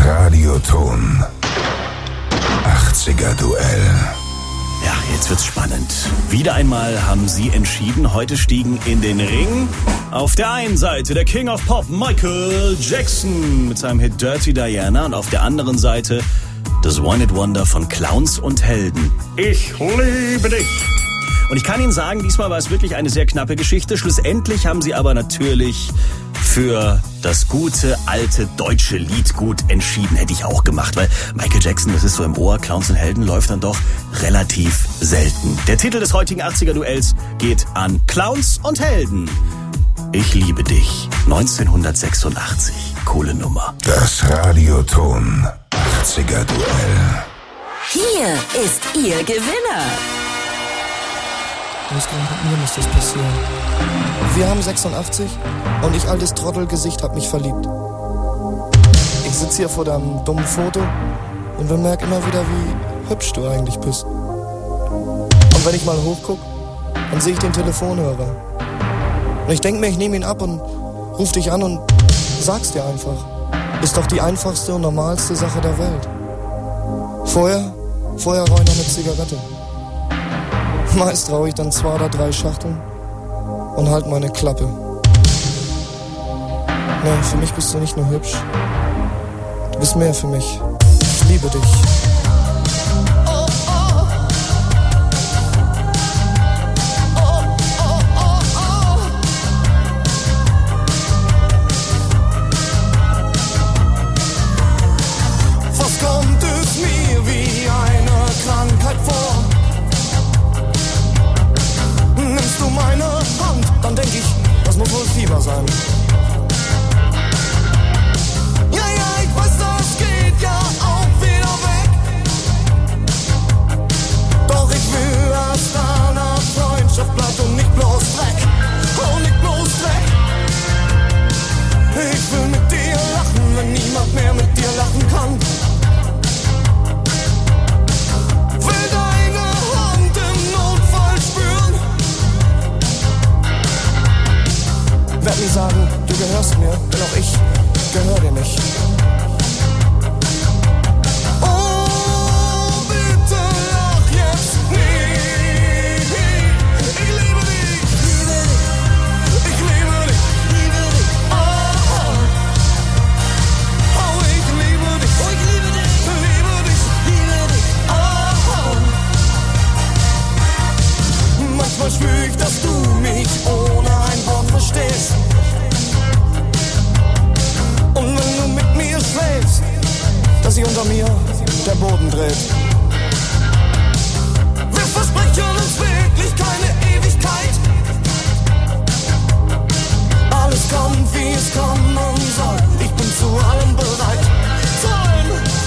Radioton 80er Duell. Ja, jetzt wird's spannend. Wieder einmal haben sie entschieden. Heute stiegen in den Ring auf der einen Seite der King of Pop Michael Jackson mit seinem Hit Dirty Diana und auf der anderen Seite das One-Hit-Wonder von Clowns und Helden. Ich liebe dich. Und ich kann Ihnen sagen, diesmal war es wirklich eine sehr knappe Geschichte. Schlussendlich haben sie aber natürlich für das gute, alte, deutsche Lied gut entschieden. Hätte ich auch gemacht, weil Michael Jackson, das ist so im Ohr, Clowns und Helden läuft dann doch relativ selten. Der Titel des heutigen 80er-Duells geht an Clowns und Helden. Ich liebe dich, 1986. Coole Nummer. Das Radioton 80er-Duell. Hier ist Ihr Gewinner. Ausgerechnet mir muss das passieren. Wir haben 86 und ich, altes Trottelgesicht, hab mich verliebt. Ich sitz hier vor deinem dummen Foto und bemerk immer wieder, wie hübsch du eigentlich bist. Und wenn ich mal hochguck, dann sehe ich den Telefonhörer. Und ich denk mir, ich nehme ihn ab und ruf dich an und sag's dir einfach. Ist doch die einfachste und normalste Sache der Welt. Vorher rauch ich noch eine Zigarette. Meist rauche ich dann 2 oder 3 Schachteln und halt meine Klappe. Nein, für mich bist du nicht nur hübsch. Du bist mehr für mich. Ich liebe dich. Was kommt es mir wie eine Krankheit vor? Nimmst du meine Hand, dann denk ich, das muss wohl Fieber sein. Ja, ich weiß, das geht ja auch wieder weg. Doch ich will, dass deine Freundschaft bleibt und nicht bloß Dreck. Oh, nicht bloß Dreck. Ich will mit dir lachen, wenn niemand mehr mit dir lachen kann. Will deine Hand im Notfall spüren. Werd nie sagen, du gehörst mir, denn auch ich gehör dir nicht. Oh, bitte lach jetzt nicht. Ich liebe dich, ich liebe dich, oh, ich liebe dich, liebe dich, oh. Manchmal spür ich, dass du mich ohne ein Wort verstehst. Und wenn du mit mir schläfst, dass sich unter mir der Boden dreht. Wir versprechen uns wirklich keine Ewigkeit. Alles kommt, wie es kommen soll. Ich bin zu allem bereit. Zu allem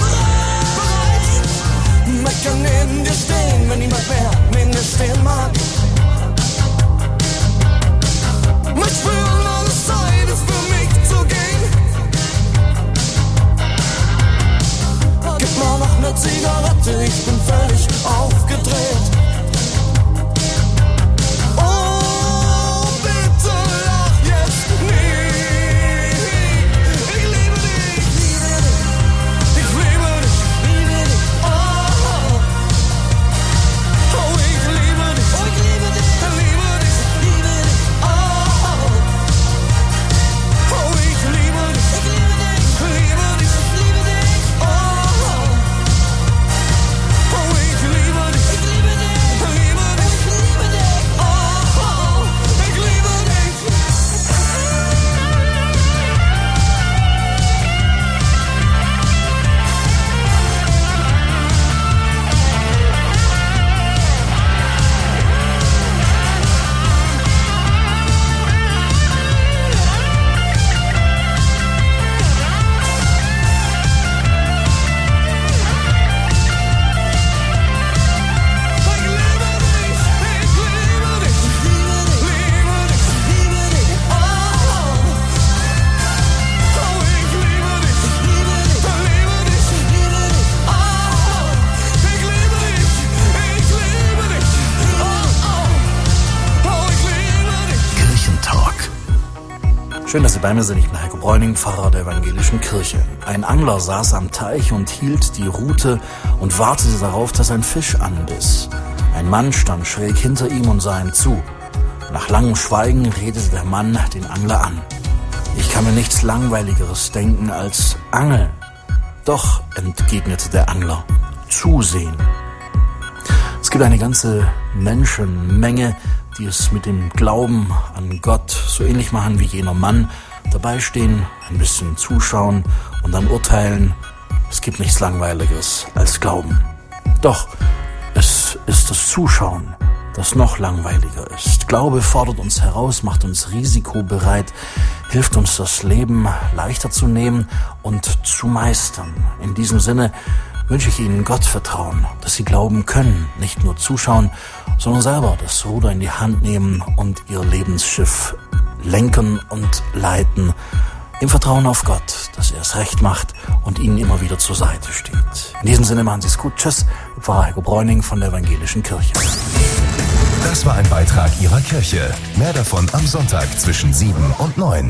bereit. Möchte neben dir stehen, wenn niemand mehr neben dir stehen mag. Mit spüren, alles Zeit ist für mich zu gehen. Gib mal noch ne Zigarette, Schön, dass Sie bei mir sind. Ich bin Heiko Bräuning, Pfarrer der Evangelischen Kirche. Ein Angler saß am Teich und hielt die Rute und wartete darauf, dass ein Fisch anbiss. Ein Mann stand schräg hinter ihm und sah ihm zu. Nach langem Schweigen redete der Mann den Angler an. Ich kann mir nichts Langweiligeres denken als Angeln. Doch, entgegnete der Angler, zusehen. Es gibt eine ganze Menschenmenge, die es mit dem Glauben an Gott so ähnlich machen wie jener Mann. Dabei stehen, ein bisschen zuschauen und dann urteilen. Es gibt nichts Langweiligeres als Glauben. Doch, es ist das Zuschauen, das noch langweiliger ist. Glaube fordert uns heraus, macht uns risikobereit, hilft uns das Leben leichter zu nehmen und zu meistern. In diesem Sinne wünsche ich Ihnen Gottvertrauen, dass Sie glauben können, nicht nur zuschauen, sondern selber das Ruder in die Hand nehmen und Ihr Lebensschiff lenken und leiten. Im Vertrauen auf Gott, dass er es recht macht und Ihnen immer wieder zur Seite steht. In diesem Sinne machen Sie es gut. Tschüss, Pfarrer Heiko Bräuning von der Evangelischen Kirche. Das war ein Beitrag Ihrer Kirche. Mehr davon am Sonntag zwischen 7 und 9.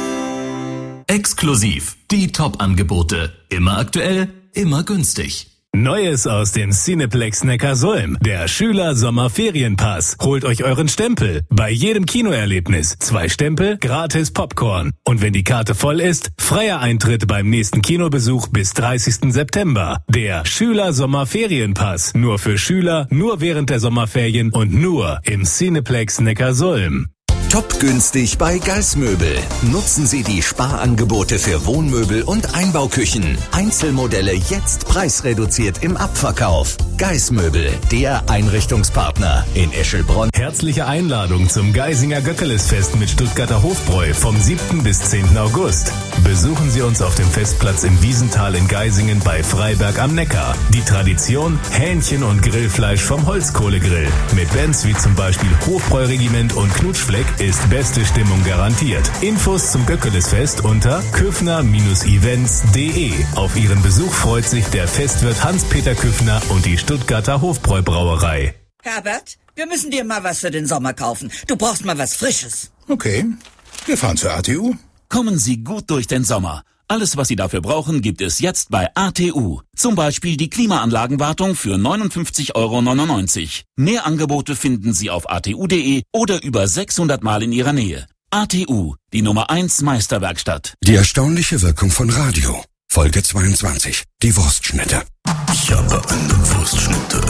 Exklusiv. Die Top-Angebote. Immer aktuell, immer günstig. Neues aus dem Cineplex Neckarsulm. Der Schüler-Sommerferienpass. Holt euch euren Stempel. Bei jedem Kinoerlebnis 2 Stempel, gratis Popcorn. Und wenn die Karte voll ist, freier Eintritt beim nächsten Kinobesuch bis 30. September. Der Schüler-Sommerferienpass. Nur für Schüler, nur während der Sommerferien und nur im Cineplex Neckarsulm. Top günstig bei Geissmöbel. Nutzen Sie die Sparangebote für Wohnmöbel und Einbauküchen. Einzelmodelle jetzt preisreduziert im Abverkauf. Geissmöbel, der Einrichtungspartner in Eschelbronn. Herzliche Einladung zum Geisinger Göckelesfest mit Stuttgarter Hofbräu vom 7. bis 10. August. Besuchen Sie uns auf dem Festplatz im Wiesental in Geisingen bei Freiberg am Neckar. Die Tradition: Hähnchen und Grillfleisch vom Holzkohlegrill. Mit Bands wie zum Beispiel Hofbräu-Regiment und Knutschfleck ist beste Stimmung garantiert. Infos zum Göckelesfest unter küffner-events.de. Auf Ihren Besuch freut sich der Festwirt Hans-Peter Küffner und die Stuttgarter Hofbräu-Brauerei. Herbert, wir müssen dir mal was für den Sommer kaufen. Du brauchst mal was Frisches. Okay, wir fahren zur ATU. Kommen Sie gut durch den Sommer. Alles, was Sie dafür brauchen, gibt es jetzt bei ATU. Zum Beispiel die Klimaanlagenwartung für 59,99 €. Mehr Angebote finden Sie auf atu.de oder über 600 Mal in Ihrer Nähe. ATU, die Nummer 1 Meisterwerkstatt. Die erstaunliche Wirkung von Radio. Folge 22. Die Wurstschnitte. Ich habe eine Wurstschnitte.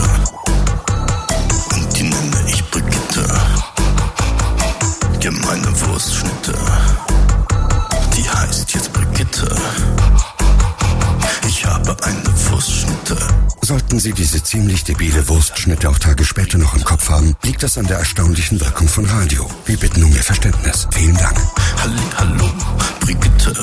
Und die nenne ich Brigitte. Ja, meine Wurstschnitte. Die heißt jetzt Brigitte. Ich habe eine Wurstschnitte. Sollten Sie diese ziemlich debile Wurstschnitte auch Tage später noch im Kopf haben, liegt das an der erstaunlichen Wirkung von Radio. Wir bitten um Ihr Verständnis. Vielen Dank. Hallo, Brigitte.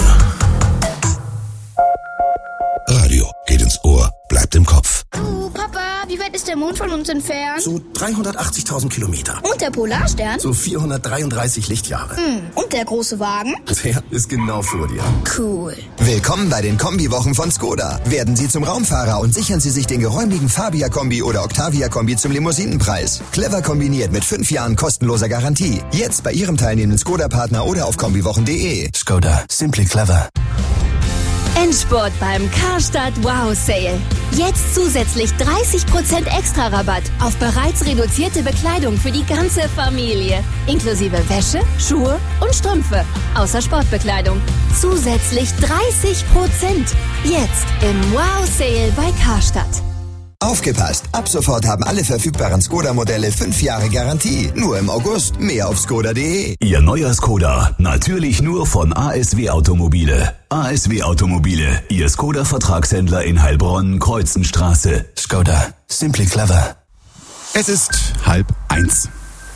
Radio geht ins Ohr, bleibt im Kopf. Du, Papa, wie weit ist der Mond von uns entfernt? So 380.000 Kilometer. Und der Polarstern? So 433 Lichtjahre. Und der große Wagen? Der ist genau vor dir. Cool. Willkommen bei den Kombi-Wochen von Skoda. Werden Sie zum Raumfahrer und sichern Sie sich den geräumigen Fabia-Kombi oder Octavia-Kombi zum Limousinenpreis. Clever kombiniert mit 5 Jahren kostenloser Garantie. Jetzt bei Ihrem teilnehmenden Skoda-Partner oder auf kombiwochen.de. Skoda, simply clever. Endspurt beim Karstadt Wow Sale. Jetzt zusätzlich 30% extra Rabatt auf bereits reduzierte Bekleidung für die ganze Familie. Inklusive Wäsche, Schuhe und Strümpfe. Außer Sportbekleidung. Zusätzlich 30%. Jetzt im Wow Sale bei Karstadt. Aufgepasst! Ab sofort haben alle verfügbaren Skoda-Modelle 5 Jahre Garantie. Nur im August. Mehr auf skoda.de. Ihr neuer Skoda, natürlich nur von ASW Automobile. ASW Automobile, Ihr Skoda-Vertragshändler in Heilbronn, Kreuzenstraße. Skoda, simply clever. Es ist 12:30.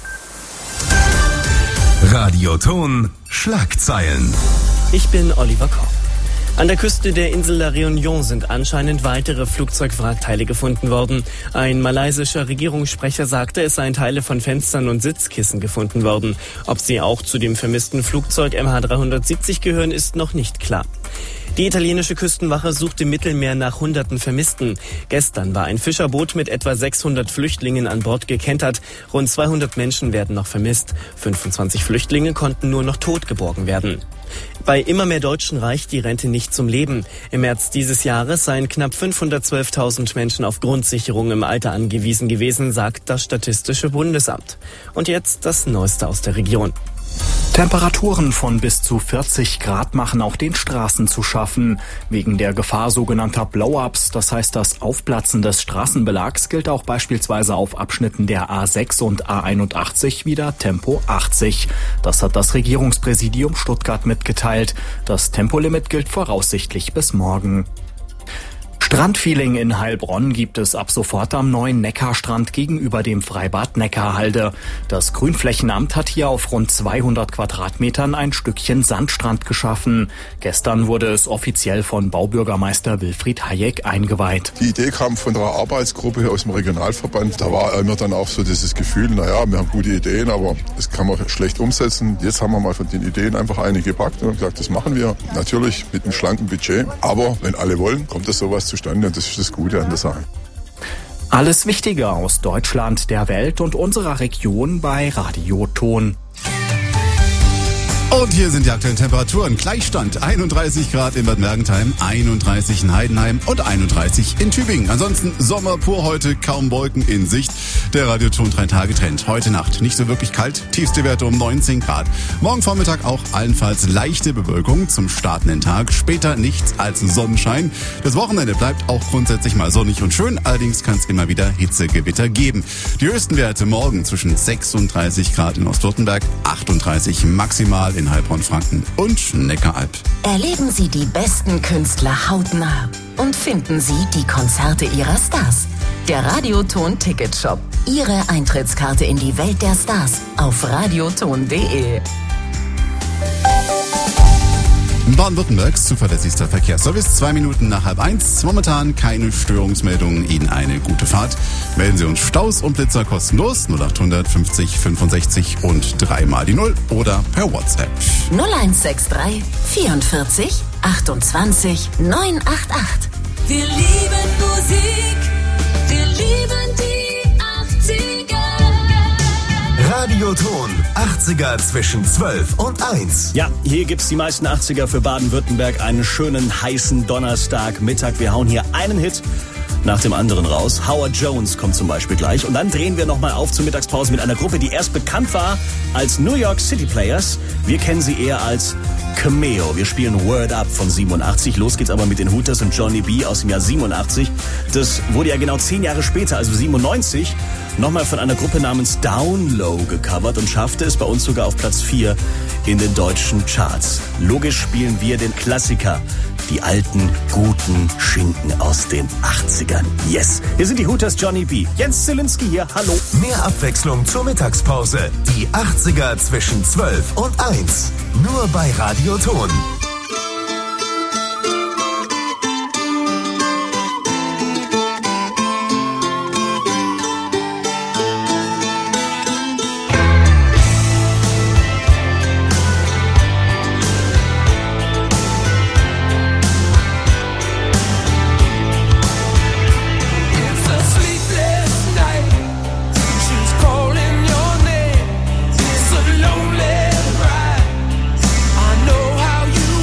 Radioton Schlagzeilen. Ich bin Oliver Koch. An der Küste der Insel La Réunion sind anscheinend weitere Flugzeugwrackteile gefunden worden. Ein malaysischer Regierungssprecher sagte, es seien Teile von Fenstern und Sitzkissen gefunden worden. Ob sie auch zu dem vermissten Flugzeug MH370 gehören, ist noch nicht klar. Die italienische Küstenwache sucht im Mittelmeer nach Hunderten Vermissten. Gestern war ein Fischerboot mit etwa 600 Flüchtlingen an Bord gekentert. Rund 200 Menschen werden noch vermisst. 25 Flüchtlinge konnten nur noch tot geborgen werden. Bei immer mehr Deutschen reicht die Rente nicht zum Leben. Im März dieses Jahres seien knapp 512.000 Menschen auf Grundsicherung im Alter angewiesen gewesen, sagt das Statistische Bundesamt. Und jetzt das Neueste aus der Region. Temperaturen von bis zu 40 Grad machen auch den Straßen zu schaffen. Wegen der Gefahr sogenannter Blow-ups, das heißt das Aufplatzen des Straßenbelags, gilt auch beispielsweise auf Abschnitten der A6 und A81 wieder Tempo 80. Das hat das Regierungspräsidium Stuttgart mitgeteilt. Das Tempolimit gilt voraussichtlich bis morgen. Strandfeeling in Heilbronn gibt es ab sofort am neuen Neckarstrand gegenüber dem Freibad Neckarhalde. Das Grünflächenamt hat hier auf rund 200 Quadratmetern ein Stückchen Sandstrand geschaffen. Gestern wurde es offiziell von Baubürgermeister Wilfried Hayek eingeweiht. Die Idee kam von einer Arbeitsgruppe aus dem Regionalverband. Da war immer dann auch so dieses Gefühl, naja, wir haben gute Ideen, aber das kann man schlecht umsetzen. Jetzt haben wir mal von den Ideen einfach eine gepackt und gesagt, das machen wir. Natürlich mit einem schlanken Budget, aber wenn alle wollen, kommt das sowas zustande. Und das ist das Gute an der Sache. Alles Wichtige aus Deutschland, der Welt und unserer Region bei Radio Ton. Und hier sind die aktuellen Temperaturen. Gleichstand 31 Grad in Bad Mergentheim, 31 in Heidenheim und 31 in Tübingen. Ansonsten Sommer pur heute, kaum Wolken in Sicht. Der Radioton 3-Tage-Trend. Heute Nacht nicht so wirklich kalt, tiefste Werte um 19 Grad. Morgen Vormittag auch allenfalls leichte Bewölkung zum startenden Tag. Später nichts als Sonnenschein. Das Wochenende bleibt auch grundsätzlich mal sonnig und schön. Allerdings kann es immer wieder Hitzegewitter geben. Die höchsten Werte morgen zwischen 36 Grad in Ostwürttemberg, 38 maximal in Heilbronn-Franken und Neckaralb. Erleben Sie die besten Künstler hautnah und finden Sie die Konzerte Ihrer Stars. Der Radioton Ticketshop. Ihre Eintrittskarte in die Welt der Stars auf radioton.de. Baden-Württembergs zuverlässigster Verkehrsservice, 2 Minuten nach 12:30. Momentan keine Störungsmeldungen. Ihnen eine gute Fahrt. Melden Sie uns Staus und Blitzer kostenlos 0800 50 65 und 3 mal die 0 oder per WhatsApp. 0163 44 28 988. Wir lieben Musik, wir lieben die 80er. Radioton, 80er zwischen 12 und 1. Ja, hier gibt's die meisten 80er für Baden-Württemberg. Einen schönen, heißen Donnerstagmittag. Wir hauen hier einen Hit nach dem anderen raus. Howard Jones kommt zum Beispiel gleich. Und dann drehen wir nochmal auf zur Mittagspause mit einer Gruppe, die erst bekannt war als New York City Players. Wir kennen sie eher als Cameo. Wir spielen Word Up von 87. Los geht's aber mit den Hooters und Johnny B. aus dem Jahr 87. Das wurde ja genau 10 Jahre später, also 97, nochmal von einer Gruppe namens Down Low gecovert und schaffte es bei uns sogar auf Platz 4 in den deutschen Charts. Logisch spielen wir den Klassiker, die alten, guten Schinken aus den 80ern. Yes! Hier sind die Hooters, Johnny B. Jens Zielinski hier, hallo. Mehr Abwechslung zur Mittagspause. Die 80er zwischen 12 und 1. Nur bei Radio Ton. Lonely ride. I know how you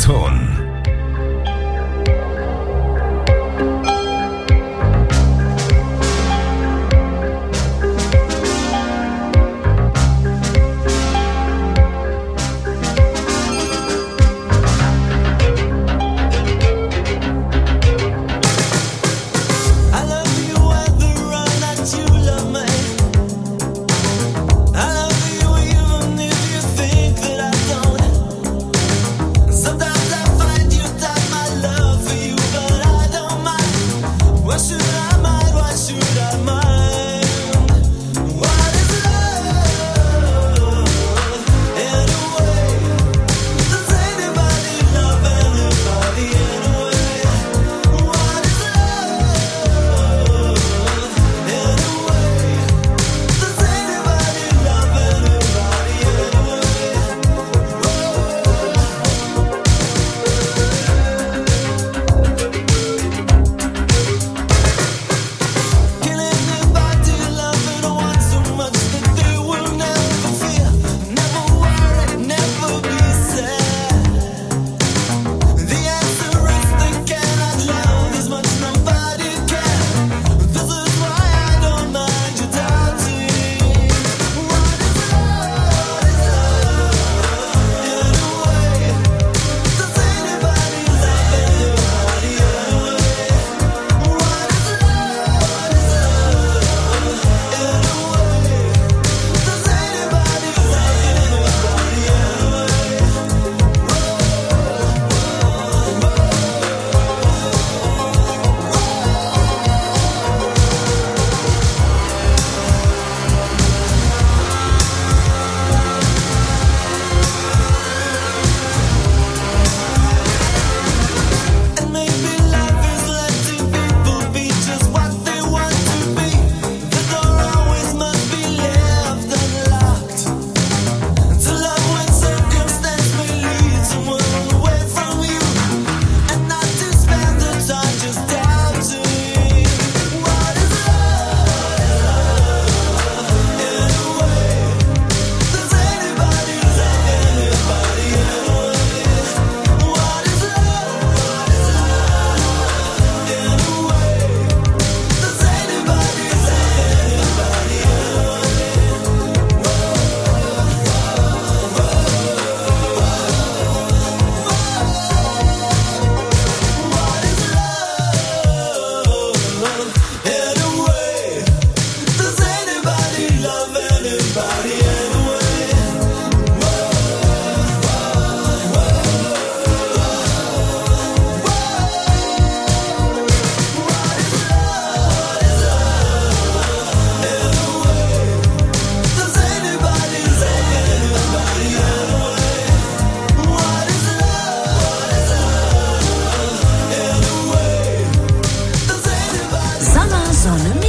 Ton. Sonne